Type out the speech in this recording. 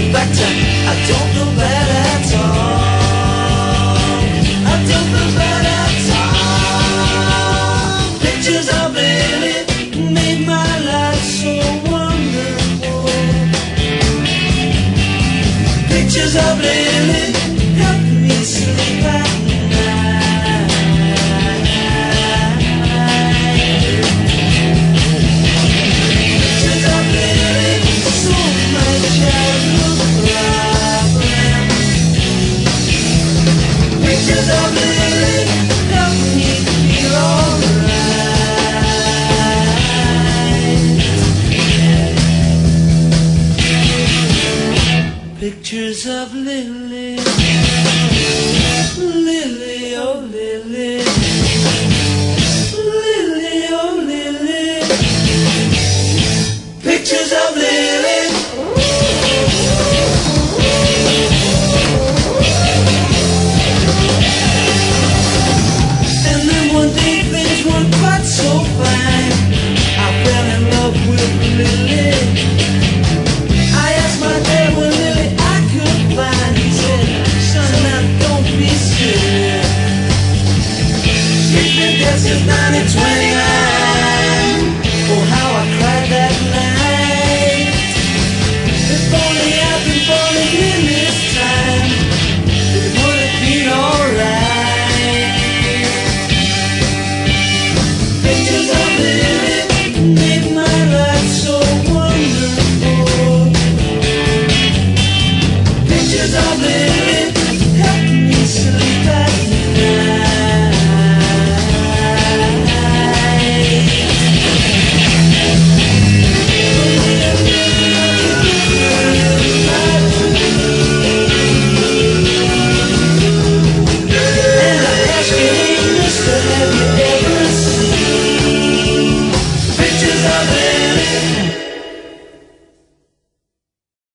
But I don't feel bad at all. I don't feel bad at all. Pictures of Lily made my life so wonderful. Pictures of Lily help me sleep at night. Pictures of Lily solve my childhood problem. Pictures of Lily help me feel alright. Pictures of Lily, Lily, oh Lily, Lily, oh Lily. Pictures of Lily.